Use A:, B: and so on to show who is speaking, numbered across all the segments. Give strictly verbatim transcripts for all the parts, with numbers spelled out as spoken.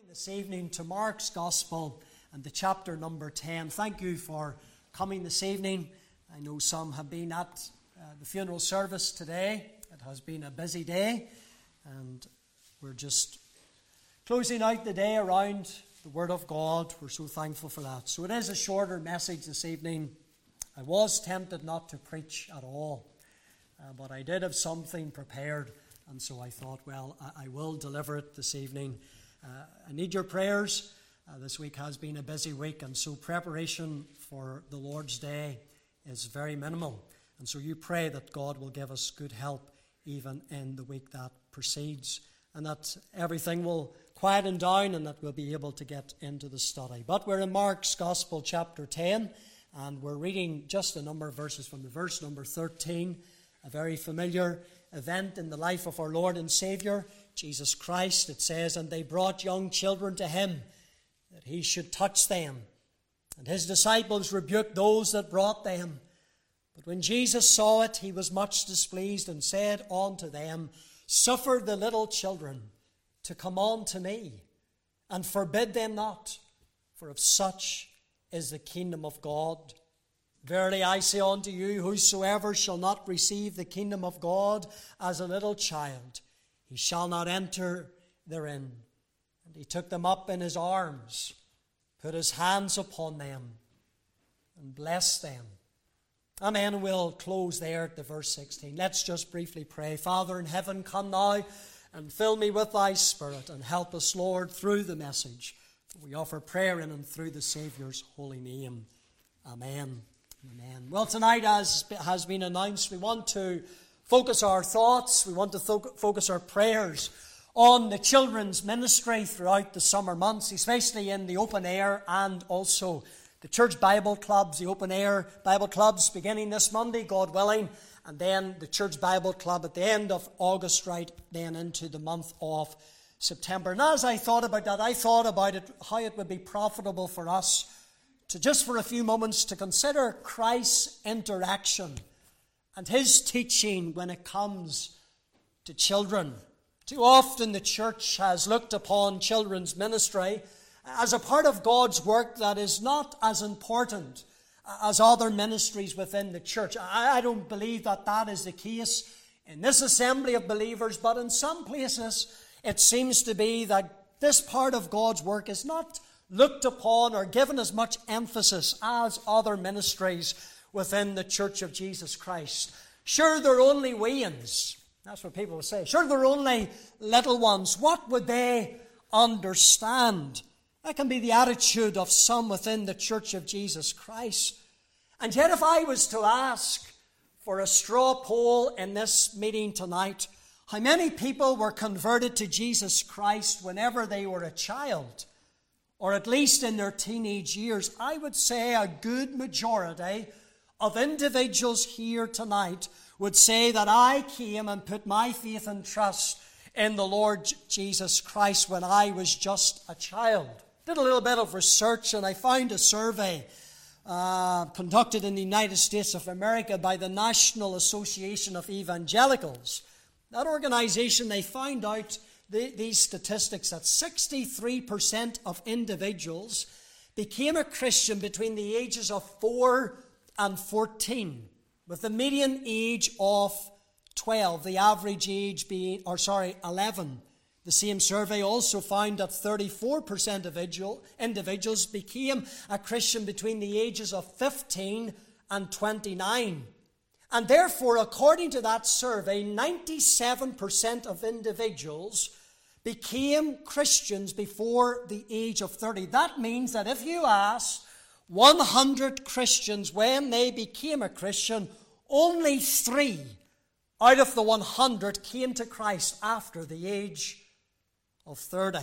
A: This evening to Mark's Gospel and the chapter number ten. Thank you for coming this evening. I know some have been at uh, the funeral service today. It has been a busy day, and we're just closing out the day around the Word of God. We're so thankful for that. So it is a shorter message this evening. I was tempted not to preach at all, uh, but I did have something prepared, and so I thought, well, I, I will deliver it this evening. Uh, I need your prayers. Uh, this week has been a busy week, and so preparation for the Lord's Day is very minimal. And so you pray that God will give us good help even in the week that precedes, and that everything will quieten down and that we'll be able to get into the study. But we're in Mark's Gospel chapter ten, and we're reading just a number of verses from the verse number thirteen, a very familiar event in the life of our Lord and Saviour, Jesus Christ. It says, "And they brought young children to him, that he should touch them. And his disciples rebuked those that brought them. But when Jesus saw it, he was much displeased, and said unto them, Suffer the little children to come unto me, and forbid them not, for of such is the kingdom of God. Verily I say unto you, whosoever shall not receive the kingdom of God as a little child, he shall not enter therein. And he took them up in his arms, put his hands upon them, and blessed them." Amen. We'll close there at the verse sixteen. Let's just briefly pray. Father in heaven, come now and fill me with thy Spirit, and help us, Lord, through the message. We offer prayer in and through the Saviour's holy name. Amen. Amen. Well, tonight, as has been announced, we want to focus our thoughts, we want to th- focus our prayers on the children's ministry throughout the summer months, especially in the open air and also the church Bible clubs, the open air Bible clubs beginning this Monday, God willing, and then the church Bible club at the end of August, right then into the month of September. And as I thought about that, I thought about it, how it would be profitable for us to just for a few moments to consider Christ's interaction and his teaching when it comes to children. Too often the church has looked upon children's ministry as a part of God's work that is not as important as other ministries within the church. I don't believe that that is the case in this assembly of believers, but in some places it seems to be that this part of God's work is not looked upon or given as much emphasis as other ministries within the Church of Jesus Christ. Sure, they're only wee uns. That's what people will say. Sure, they're only little ones. What would they understand? That can be the attitude of some within the Church of Jesus Christ. And yet, if I was to ask for a straw poll in this meeting tonight, how many people were converted to Jesus Christ whenever they were a child, or at least in their teenage years, I would say a good majority of individuals here tonight would say that I came and put my faith and trust in the Lord Jesus Christ when I was just a child. Did a little bit of research, and I found a survey uh, conducted in the United States of America by the National Association of Evangelicals. That organization, they found out the, these statistics that sixty-three percent of individuals became a Christian between the ages of four and fourteen, with the median age of twelve, the average age being, or sorry, eleven. The same survey also found that thirty-four percent of individual, individuals became a Christian between the ages of fifteen and twenty-nine. And therefore, according to that survey, ninety-seven percent of individuals became Christians before the age of thirty. That means that if you ask one hundred Christians when they became a Christian, only three out of the one hundred came to Christ after the age of thirty.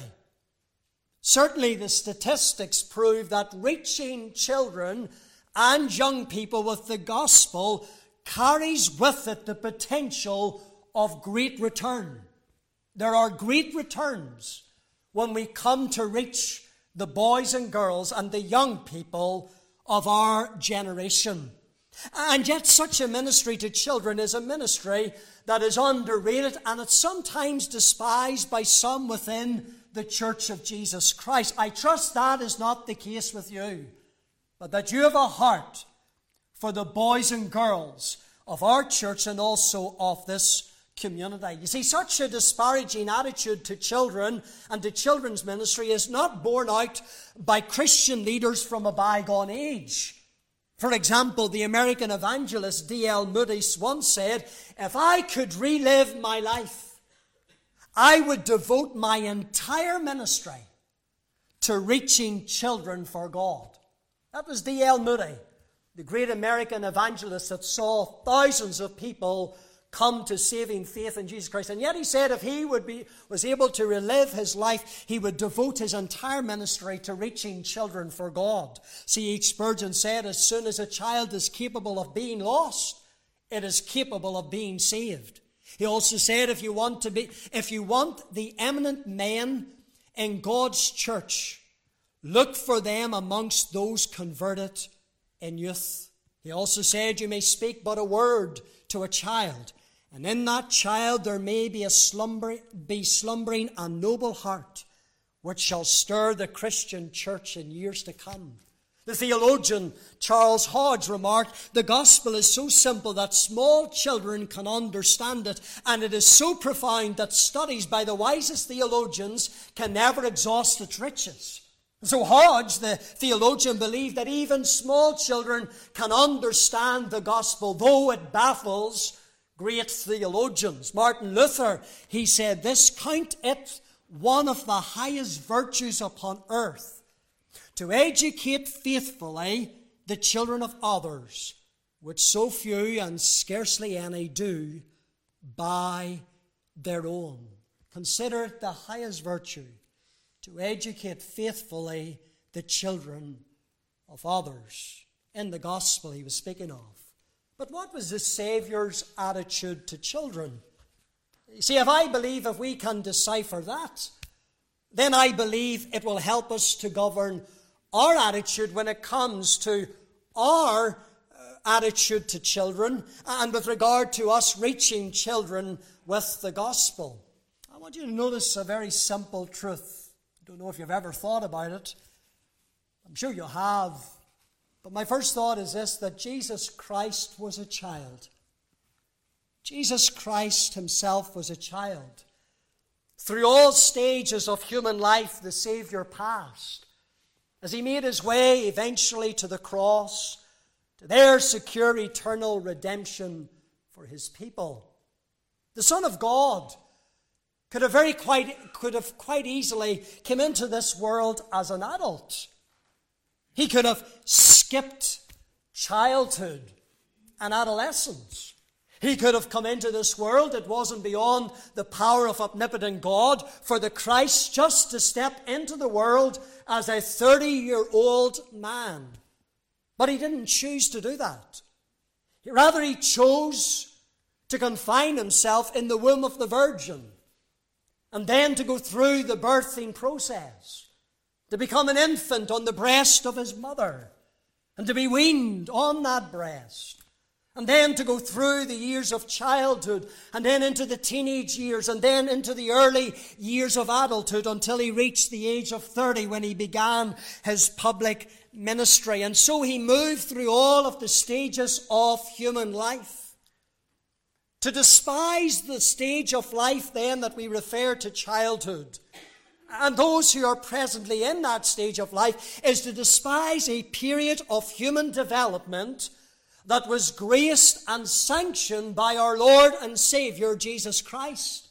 A: Certainly the statistics prove that reaching children and young people with the gospel carries with it the potential of great return. There are great returns when we come to reach the boys and girls and the young people of our generation. And yet such a ministry to children is a ministry that is underrated, and it's sometimes despised by some within the church of Jesus Christ. I trust that is not the case with you, but that you have a heart for the boys and girls of our church and also of this community. You see, such a disparaging attitude to children and to children's ministry is not borne out by Christian leaders from a bygone age. For example, the American evangelist D L Moody once said, "If I could relive my life, I would devote my entire ministry to reaching children for God." That was D L Moody, the great American evangelist that saw thousands of people come to saving faith in Jesus Christ. And yet he said if he would be was able to relive his life, he would devote his entire ministry to reaching children for God. C H Spurgeon said, "As soon as a child is capable of being lost, it is capable of being saved." He also said, if you want to be, if you want the eminent men in God's church, look for them amongst those converted in youth. He also said, you may speak but a word to a child, and in that child there may be a slumber, be slumbering a noble heart, which shall stir the Christian church in years to come. The theologian Charles Hodge remarked, the gospel is so simple that small children can understand it, and it is so profound that studies by the wisest theologians can never exhaust its riches. So Hodge, the theologian, believed that even small children can understand the gospel, though it baffles great theologians. Martin Luther, he said this, count it one of the highest virtues upon earth to educate faithfully the children of others, which so few and scarcely any do by their own. Consider it the highest virtue to educate faithfully the children of others. In the gospel he was speaking of. But what was the Saviour's attitude to children? You see, if I believe if we can decipher that, then I believe it will help us to govern our attitude when it comes to our attitude to children and with regard to us reaching children with the gospel. I want you to notice a very simple truth. I don't know if you've ever thought about it. I'm sure you have. But my first thought is this, that Jesus Christ was a child. Jesus Christ himself was a child. Through all stages of human life, the Savior passed. As he made his way eventually to the cross, to there secure eternal redemption for his people. The Son of God could have very quite could have quite easily come into this world as an adult. He could have skipped childhood and adolescence. He could have come into this world. It wasn't beyond the power of omnipotent God for the Christ just to step into the world as a thirty-year-old man. But he didn't choose to do that. Rather, he chose to confine himself in the womb of the Virgin and then to go through the birthing process, to become an infant on the breast of his mother and to be weaned on that breast, and then to go through the years of childhood and then into the teenage years and then into the early years of adulthood until he reached the age of thirty when he began his public ministry. And so he moved through all of the stages of human life. To despise the stage of life then that we refer to childhood and those who are presently in that stage of life is to despise a period of human development that was graced and sanctioned by our Lord and Savior Jesus Christ.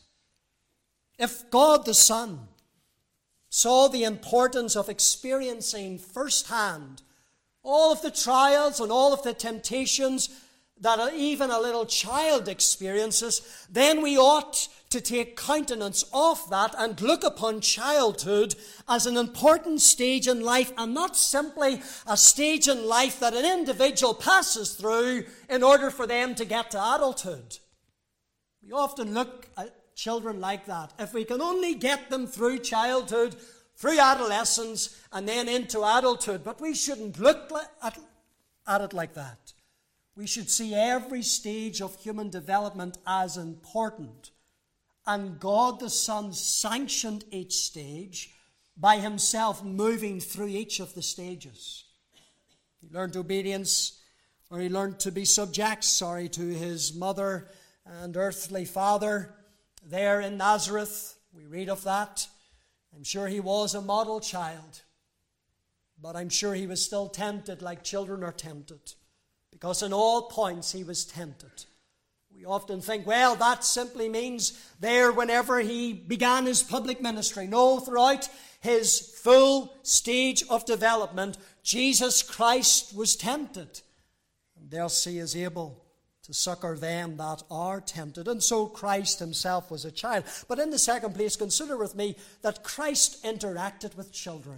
A: If God the Son saw the importance of experiencing firsthand all of the trials and all of the temptations that even a little child experiences, then we ought to take countenance of that and look upon childhood as an important stage in life and not simply a stage in life that an individual passes through in order for them to get to adulthood. We often look at children like that. If we can only get them through childhood, through adolescence, and then into adulthood. But we shouldn't look at, at it like that. We should see every stage of human development as important and God the Son sanctioned each stage by himself moving through each of the stages. He learned obedience, or he learned to be subject, sorry, to his mother and earthly father there in Nazareth. We read of that. I'm sure he was a model child, but I'm sure he was still tempted like children are tempted, because in all points he was tempted. We often think, well, that simply means there whenever he began his public ministry. No, throughout his full stage of development, Jesus Christ was tempted. And thus he is able to succor them that are tempted. And so Christ himself was a child. But in the second place, consider with me that Christ interacted with children.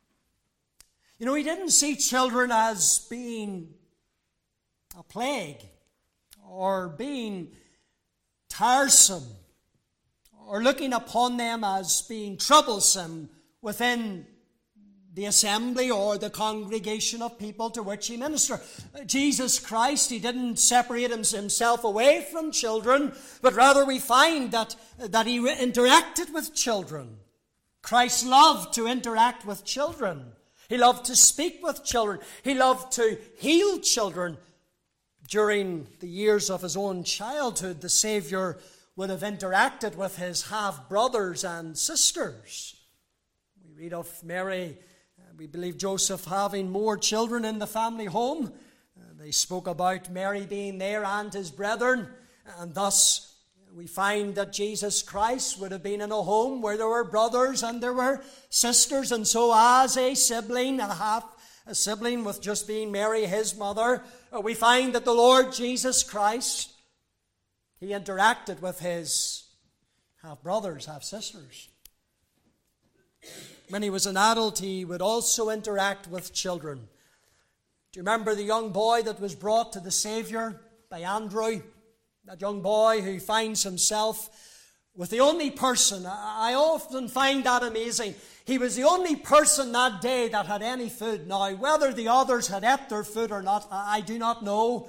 A: You know, he didn't see children as being a plague, or being tiresome, or looking upon them as being troublesome within the assembly or the congregation of people to which he ministered. Jesus Christ, he didn't separate himself away from children, but rather we find that, that he interacted with children. Christ loved to interact with children. He loved to speak with children. He loved to heal children. During the years of his own childhood, the Saviour would have interacted with his half-brothers and sisters. We read of Mary, uh, we believe Joseph having more children in the family home. Uh, they spoke about Mary being there and his brethren, and thus we find that Jesus Christ would have been in a home where there were brothers and there were sisters, and so as a sibling, a half a sibling with just being Mary, his mother, we find that the Lord Jesus Christ, he interacted with his half-brothers, half-sisters. When he was an adult, he would also interact with children. Do you remember the young boy that was brought to the Saviour by Andrew? That young boy who finds himself with the only person, I often find that amazing, he was the only person that day that had any food. Now, whether the others had ate their food or not, I do not know.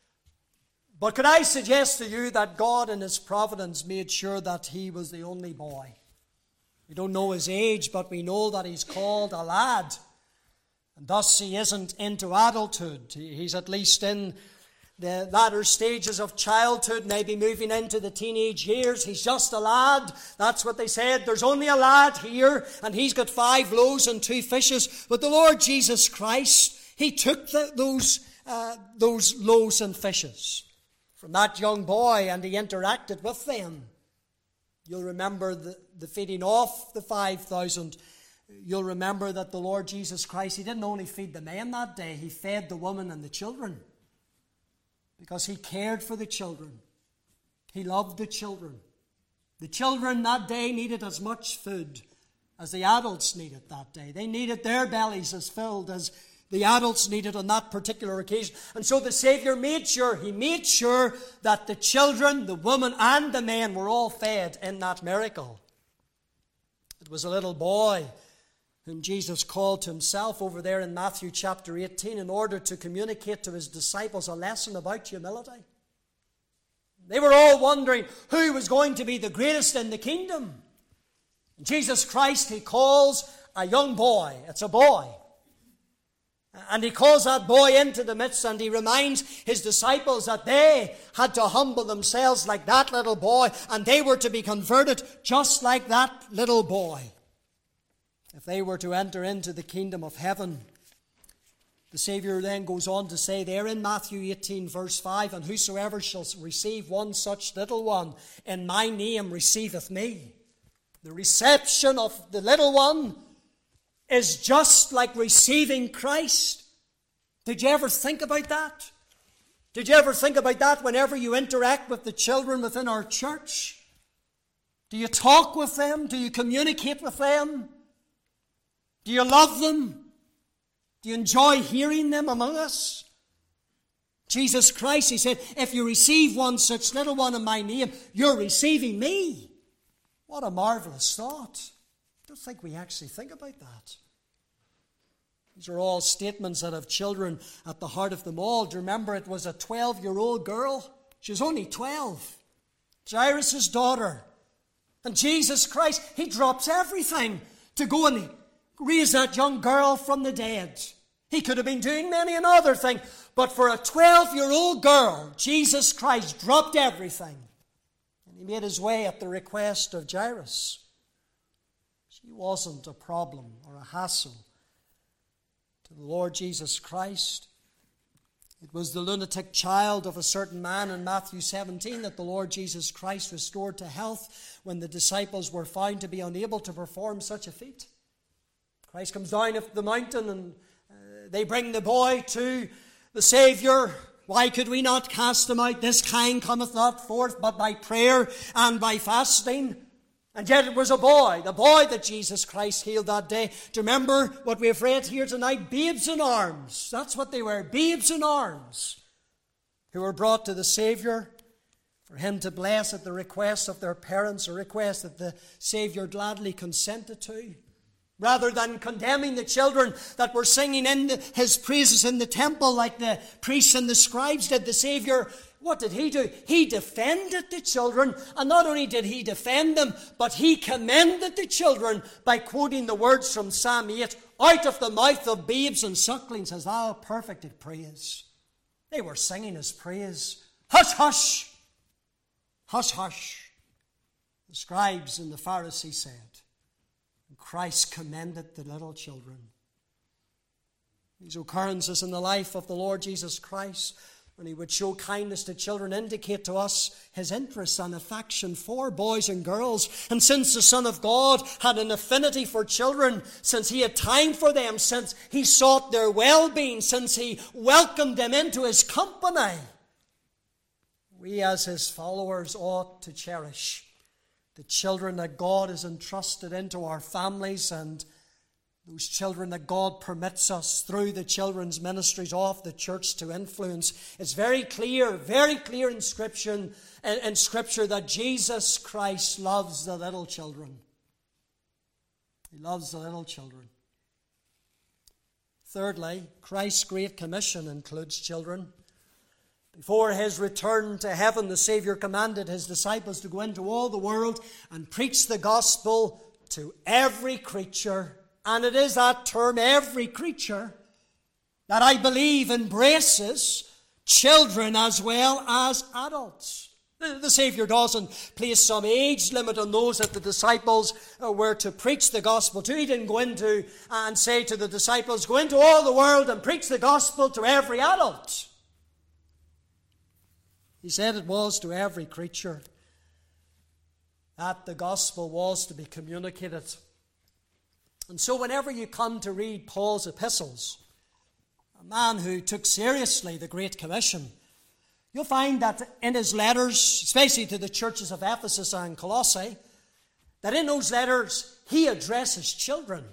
A: But could I suggest to you that God in his providence made sure that he was the only boy? We don't know his age, but we know that he's called a lad. And thus he isn't into adulthood. He's at least in the latter stages of childhood, maybe moving into the teenage years. He's just a lad. That's what they said. There's only a lad here, and he's got five loaves and two fishes. But the Lord Jesus Christ, he took the, those, uh, those loaves and fishes from that young boy, and he interacted with them. You'll remember the, the feeding off the five thousand. You'll remember that the Lord Jesus Christ, he didn't only feed the men that day, he fed the women and the children. Because he cared for the children. He loved the children. The children that day needed as much food as the adults needed that day. They needed their bellies as filled as the adults needed on that particular occasion. And so the Saviour made sure, he made sure that the children, the women, and the men were all fed in that miracle. It was a little boy whom Jesus called to himself over there in Matthew chapter eighteen in order to communicate to his disciples a lesson about humility. They were all wondering who was going to be the greatest in the kingdom. Jesus Christ, he calls a young boy. It's a boy. And he calls that boy into the midst, and he reminds his disciples that they had to humble themselves like that little boy, and they were to be converted just like that little boy if they were to enter into the kingdom of heaven. The Saviour then goes on to say there in Matthew eighteen verse five, and whosoever shall receive one such little one in my name receiveth me. The reception of the little one is just like receiving Christ. Did you ever think about that? Did you ever think about that whenever you interact with the children within our church? Do you talk with them? Do you communicate with them? Do you love them? Do you enjoy hearing them among us? Jesus Christ, he said, if you receive one such little one in my name, you're receiving me. What a marvelous thought. I don't think we actually think about that. These are all statements that have children at the heart of them all. Do you remember it was a twelve-year-old girl? She was only twelve. Jairus' daughter. And Jesus Christ, he drops everything to go and raise that young girl from the dead. He could have been doing many another thing, but for a twelve-year-old girl, Jesus Christ dropped everything. And he made his way at the request of Jairus. She wasn't a problem or a hassle to the Lord Jesus Christ. It was the lunatic child of a certain man in Matthew seventeen that the Lord Jesus Christ restored to health when the disciples were found to be unable to perform such a feat. Christ comes down off the mountain and uh, they bring the boy to the Saviour. Why could we not cast him out? This kind cometh not forth but by prayer and by fasting. And yet it was a boy, the boy that Jesus Christ healed that day. Do you remember what we have read here tonight? Babes in arms. That's what they were, babes in arms, who were brought to the Saviour for him to bless at the request of their parents, a request that the Saviour gladly consented to. Rather than condemning the children that were singing in the, his praises in the temple like the priests and the scribes did, the Saviour, what did he do? He defended the children, and not only did he defend them, but he commended the children by quoting the words from Psalm eight, out of the mouth of babes and sucklings has thou perfected praise. They were singing his praise. Hush, hush! Hush, hush! The scribes and the Pharisees said. And Christ commended the little children. These occurrences in the life of the Lord Jesus Christ, when he would show kindness to children, indicate to us his interest and affection for boys and girls. And since the Son of God had an affinity for children, since he had time for them, since he sought their well-being, since he welcomed them into his company, we as his followers ought to cherish the children that God has entrusted into our families, and those children that God permits us through the children's ministries of the church to influence. It's very clear, very clear in Scripture, in, in Scripture that Jesus Christ loves the little children. He loves the little children. Thirdly, Christ's Great Commission includes children. Before his return to heaven, the Saviour commanded his disciples to go into all the world and preach the gospel to every creature. And it is that term, every creature, that I believe embraces children as well as adults. The Saviour doesn't place some age limit on those that the disciples were to preach the gospel to. He didn't go into and say to the disciples, go into all the world and preach the gospel to every adult. He said it was to every creature that the gospel was to be communicated. And so whenever you come to read Paul's epistles, a man who took seriously the Great Commission, you'll find that in his letters, especially to the churches of Ephesus and Colossae, that in those letters he addresses children.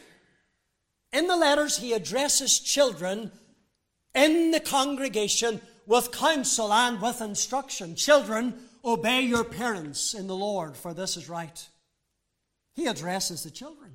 A: In the letters he addresses children in the congregation with counsel and with instruction. Children, obey your parents in the Lord, for this is right. He addresses the children.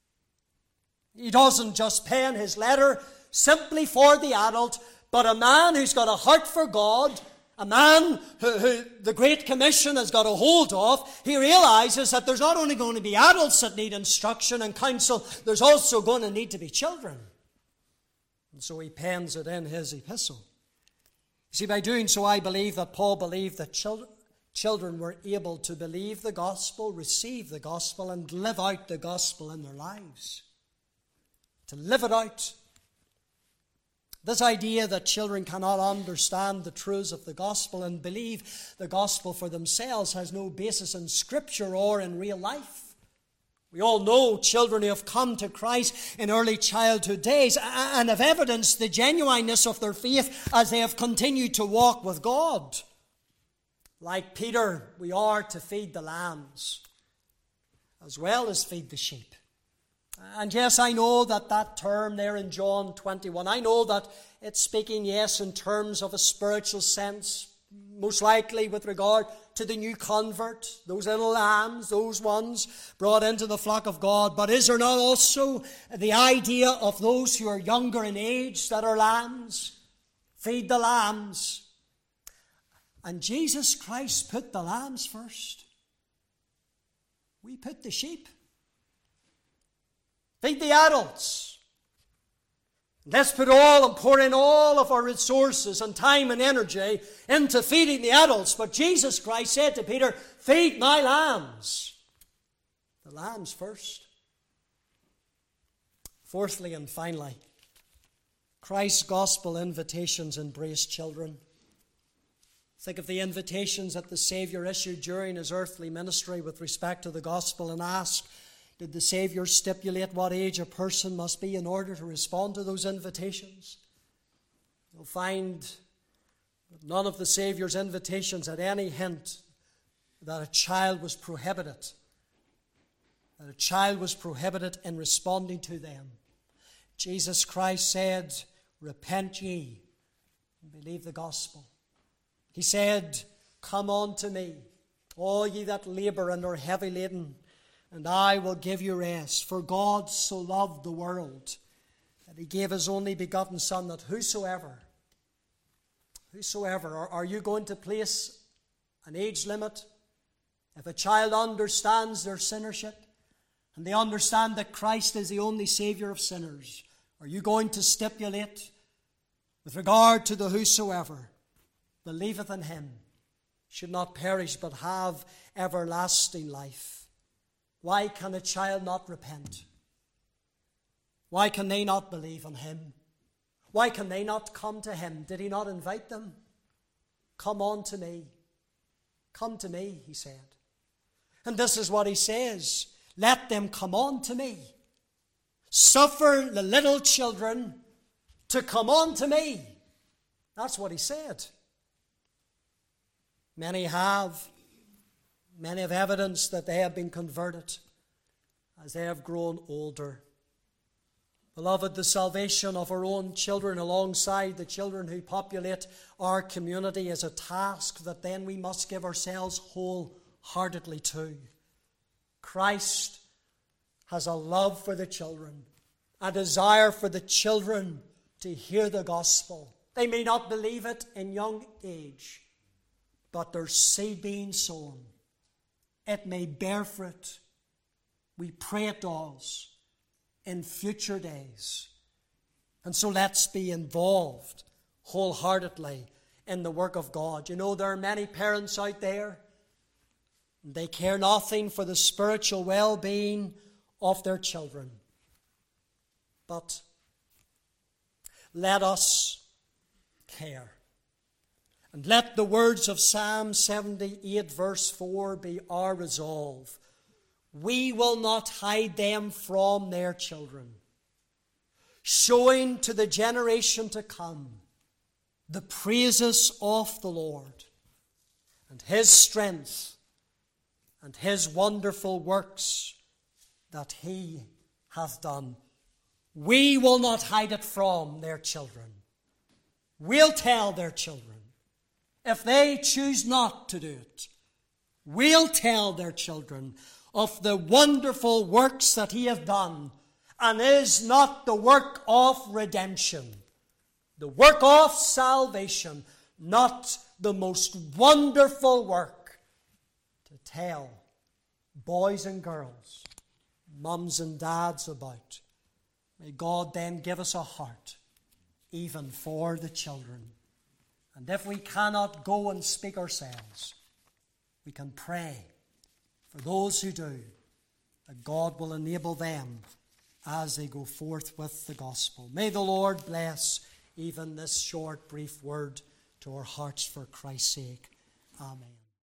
A: He doesn't just pen his letter simply for the adult, but a man who's got a heart for God, a man who, who the Great Commission has got a hold of, he realizes that there's not only going to be adults that need instruction and counsel, there's also going to need to be children. And so he pens it in his epistle. You see, by doing so, I believe that Paul believed that children, children were able to believe the gospel, receive the gospel, and live out the gospel in their lives. To live it out. This idea that children cannot understand the truths of the gospel and believe the gospel for themselves has no basis in Scripture or in real life. We all know children who have come to Christ in early childhood days and have evidenced the genuineness of their faith as they have continued to walk with God. Like Peter, we are to feed the lambs as well as feed the sheep. And yes, I know that that term there in John twenty-one, I know that it's speaking, yes, in terms of a spiritual sense, most likely with regard to the new convert, those little lambs, those ones brought into the flock of God. But is there not also the idea of those who are younger in age that are lambs? Feed the lambs. And Jesus Christ put the lambs first. We put the sheep. Feed the adults. Let's put all and pour in all of our resources and time and energy into feeding the adults. But Jesus Christ said to Peter, feed my lambs. The lambs first. Fourthly and finally, Christ's gospel invitations embrace children. Think of the invitations that the Savior issued during his earthly ministry with respect to the gospel, and ask, did the Savior stipulate what age a person must be in order to respond to those invitations? You'll find that none of the Savior's invitations had any hint that a child was prohibited, that a child was prohibited in responding to them. Jesus Christ said, repent ye and believe the gospel. He said, come unto me, all ye that labour and are heavy laden, and I will give you rest. For God so loved the world that he gave his only begotten Son, that whosoever, whosoever, are, are you going to place an age limit? If a child understands their sinnership, and they understand that Christ is the only Saviour of sinners, are you going to stipulate with regard to the whosoever believeth in him should not perish but have everlasting life? Why can a child not repent? Why can they not believe in him? Why can they not come to him? Did he not invite them? Come on to me. Come to me, he said. And this is what he says. Let them come on to me. Suffer the little children to come on to me. That's what he said. Many have. Many have evidence that they have been converted as they have grown older. Beloved, the salvation of our own children alongside the children who populate our community is a task that then we must give ourselves wholeheartedly to. Christ has a love for the children, a desire for the children to hear the gospel. They may not believe it in young age, but their seed being sown, it may bear fruit. We pray it does in future days. And so let's be involved wholeheartedly in the work of God. You know, there are many parents out there, they care nothing for the spiritual well-being of their children. But let us care. And let the words of Psalm seventy-eight verse four be our resolve. We will not hide them from their children, showing to the generation to come the praises of the Lord and his strength and his wonderful works that he hath done. We will not hide it from their children. We'll tell their children. If they choose not to do it, we'll tell their children of the wonderful works that he hath done, and is not the work of redemption, the work of salvation, not the most wonderful work to tell boys and girls, mums and dads about. May God then give us a heart even for the children. And if we cannot go and speak ourselves, we can pray for those who do, that God will enable them as they go forth with the gospel. May the Lord bless even this short, brief word to our hearts for Christ's sake. Amen.